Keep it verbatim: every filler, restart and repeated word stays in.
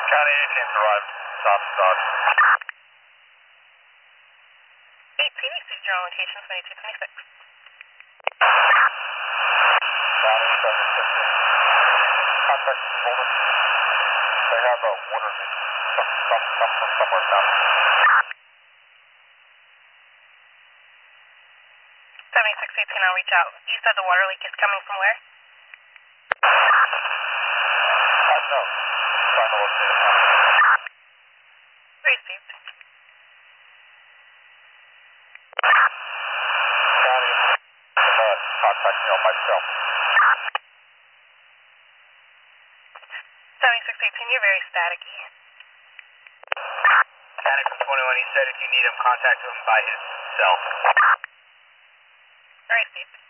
County eighteen arrived. Stop, stop. eight P D, state general location, twenty-two twenty-six. County seven fifty. Contact Golden. They have a water leak. Some, some, some, some, somewhere down. seventy-six eighteen, I'll reach out. You said the water leak is coming from where? I don't know. Trying to locate it now. Received. County, uh, contact me on my cell. seventy-six eighteen, you're very staticky. County from twenty-one, he said if you need him, contact him by his cell. Received.